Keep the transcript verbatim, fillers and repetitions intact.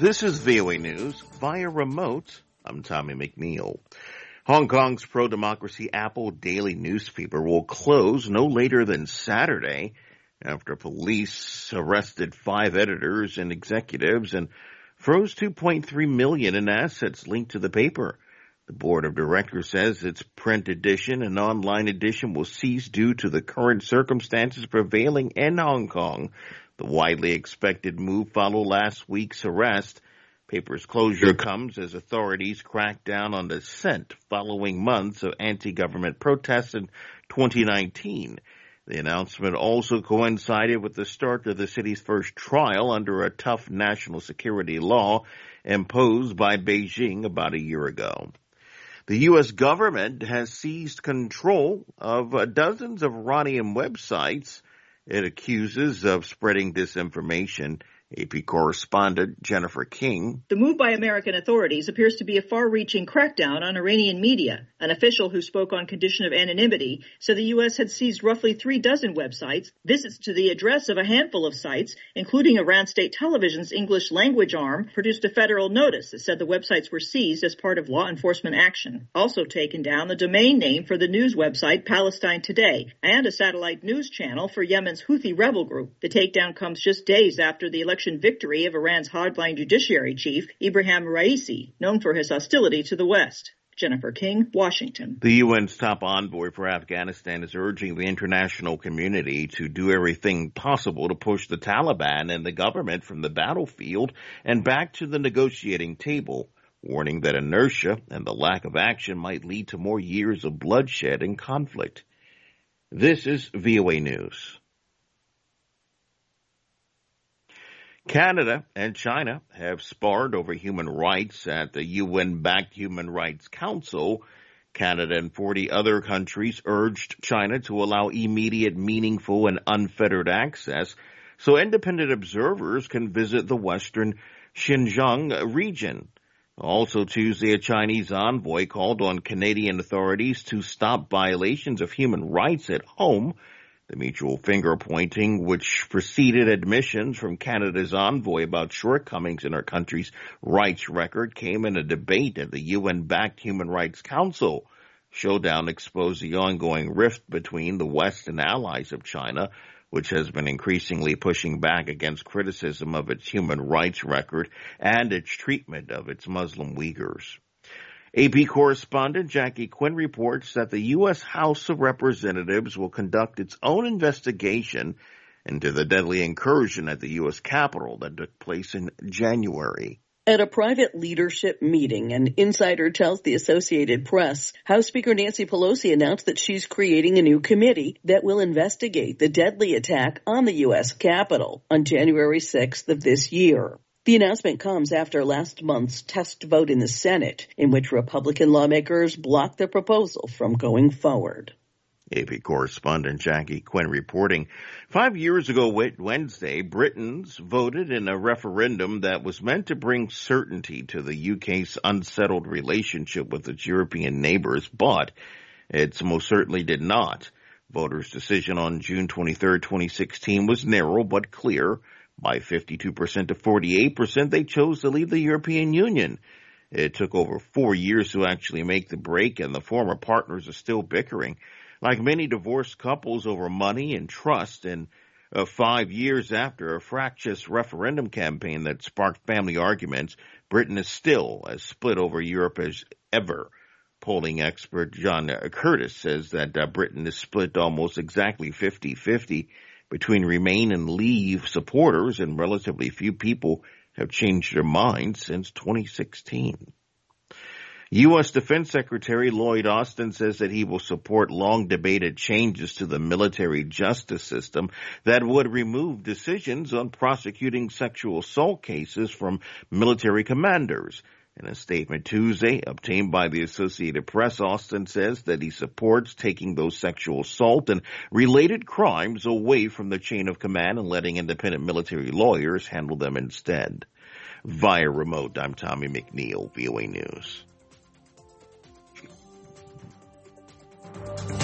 This is V O A News via remote. I'm Tommy McNeil. Hong Kong's pro-democracy Apple Daily newspaper will close no later than Saturday after police arrested five editors and executives and froze two point three million dollars in assets linked to the paper. The board of directors says its print edition and online edition will cease due to the current circumstances prevailing in Hong Kong. The widely expected move followed last week's arrest. Paper's closure comes as authorities crack down on dissent following months of anti-government protests in twenty nineteen. The announcement also coincided with the start of the city's first trial under a tough national security law imposed by Beijing about a year ago. The U S government has seized control of dozens of Iranian websites it accuses of spreading disinformation. A P correspondent Jennifer King. The move by American authorities appears to be a far-reaching crackdown on Iranian media. An official who spoke on condition of anonymity said the U S had seized roughly three dozen websites, visits to the address of a handful of sites, including Iran State Television's English language arm, produced a federal notice that said the websites were seized as part of law enforcement action. Also taken down the domain name for the news website Palestine Today and a satellite news channel for Yemen's Houthi rebel group. The takedown comes just days after the election victory of Iran's hardline judiciary chief, Ibrahim Raisi, known for his hostility to the West. Jennifer King, Washington. The U N's top envoy for Afghanistan is urging the international community to do everything possible to push the Taliban and the government from the battlefield and back to the negotiating table, warning that inertia and the lack of action might lead to more years of bloodshed and conflict. This is V O A News. Canada and China have sparred over human rights at the U N-backed Human Rights Council. Canada and forty other countries urged China to allow immediate, meaningful, and unfettered access so independent observers can visit the western Xinjiang region. Also Tuesday, a Chinese envoy called on Canadian authorities to stop violations of human rights at home. The mutual finger-pointing, which preceded admissions from Canada's envoy about shortcomings in our country's rights record, came in a debate at the U N-backed Human Rights Council. Showdown exposed the ongoing rift between the West and allies of China, which has been increasingly pushing back against criticism of its human rights record and its treatment of its Muslim Uyghurs. A P correspondent Jackie Quinn reports that the U S House of Representatives will conduct its own investigation into the deadly incursion at the U S Capitol that took place in January. At a private leadership meeting, an insider tells the Associated Press, House Speaker Nancy Pelosi announced that she's creating a new committee that will investigate the deadly attack on the U S Capitol on January sixth of this year. The announcement comes after last month's test vote in the Senate, in which Republican lawmakers blocked the proposal from going forward. A P correspondent Jackie Quinn reporting. Five years ago Wednesday, Britons voted in a referendum that was meant to bring certainty to the U K's unsettled relationship with its European neighbors, but it most certainly did not. Voters' decision on June twenty-third, twenty sixteen was narrow but clear. By fifty-two percent to forty-eight percent, they chose to leave the European Union. It took over four years to actually make the break, and the former partners are still bickering. Like many divorced couples over money and trust, and uh, five years after a fractious referendum campaign that sparked family arguments, Britain is still as split over Europe as ever. Polling expert John Curtis says that uh, Britain is split almost exactly fifty-fifty. Between Remain and Leave supporters, and relatively few people have changed their minds since twenty sixteen. U S Defense Secretary Lloyd Austin says that he will support long-debated changes to the military justice system that would remove decisions on prosecuting sexual assault cases from military commanders. In a statement Tuesday obtained by the Associated Press, Austin says that he supports taking those sexual assault and related crimes away from the chain of command and letting independent military lawyers handle them instead. Via remote, I'm Tommy McNeil, V O A News.